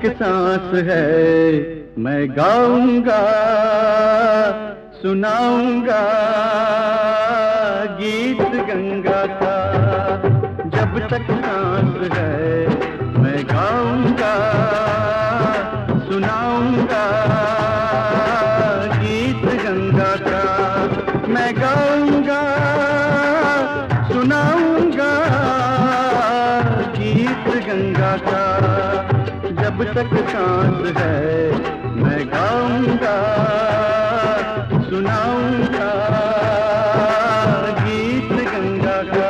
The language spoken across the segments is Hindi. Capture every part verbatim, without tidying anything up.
तक सांस है मैं गाऊंगा सुनाऊंगा गीत गंगा का। जब तक सांस है मैं गाऊंगा सुनाऊंगा गीत गंगा का। मैं गाऊंगा सुनाऊंगा गीत गंगा का। जब तक सांस है मैं गाऊंगा सुनाऊंगा गीत गंगा का।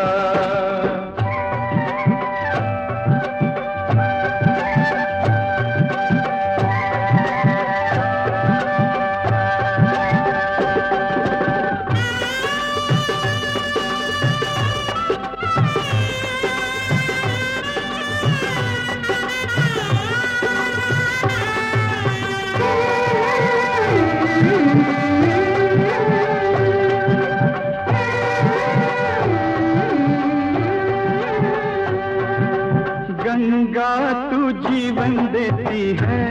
गंगा तू जीवन देती है,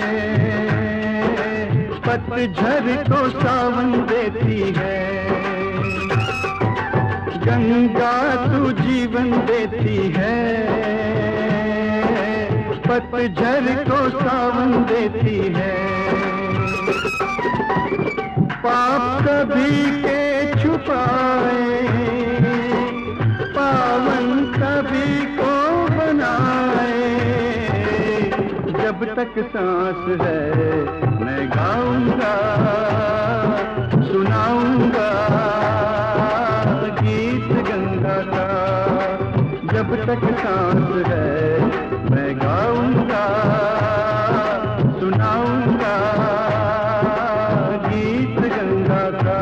पतझड़ को सावन देती है। गंगा तू जीवन देती है, पतझड़ को सावन देती है। पाप कभी के छुपाए, पावन कभी को बनाए। जब तक सांस है मैं गाऊंगा सुनाऊंगा गीत गंगा का। जब तक सांस है मैं गाऊंगा सुनाऊंगा गीत गंगा का।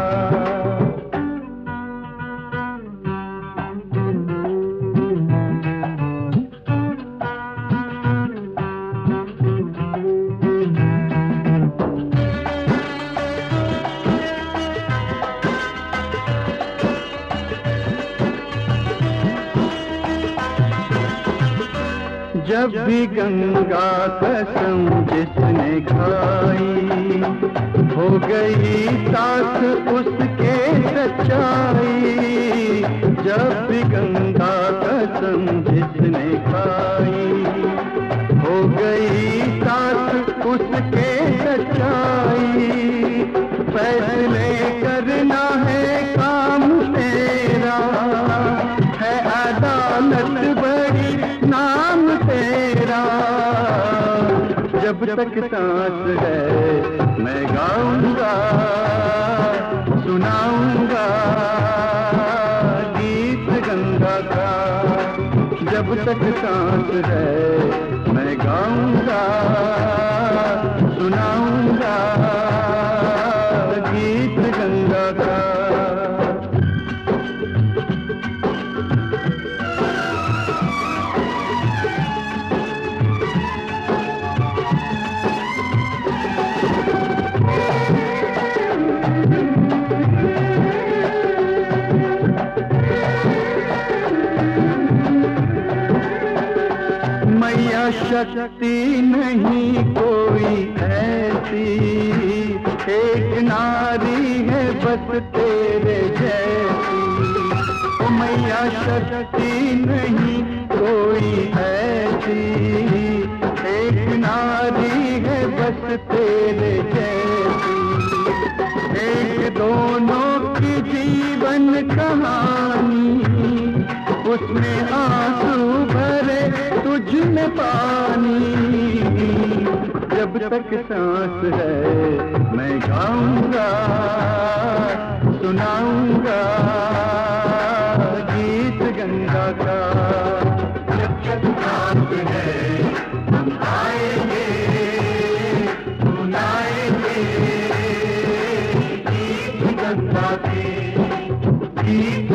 जब भी गंगा कसम जिसने खाई, हो गई साथ उसके सच्चाई। जब भी गंगा कसम जिसने खाई, हो गई साथ उसके सच्चाई। फैसले करना है काम तेरा, है अदालत बड़ी नाम तेरा। जब तक सांस है मैं गाऊंगा सुनाऊंगा गीत गंगा का। जब तक सांस है मैं गाऊंगा सुनाऊंगा गीत गंगा का। मैया शक्ति नहीं कोई ऐसी, एक नारी है बस तेरे जैसी। ओ मैया शक्ति नहीं कोई ऐसी, एक नारी है बस तेरे जैसी। एक दोनों की जीवन कहानी, उसमें आंसू भरे तुझ में पानी। जब तक सांस है मैं गाऊंगा सुनाऊंगा गीत गंगा का। जब तक सांस है हम आएंगे सुनाएंगे गीत गंगा के गीत